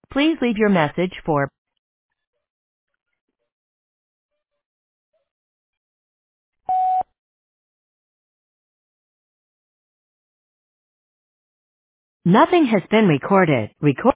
Please leave your message for nothing has been recorded.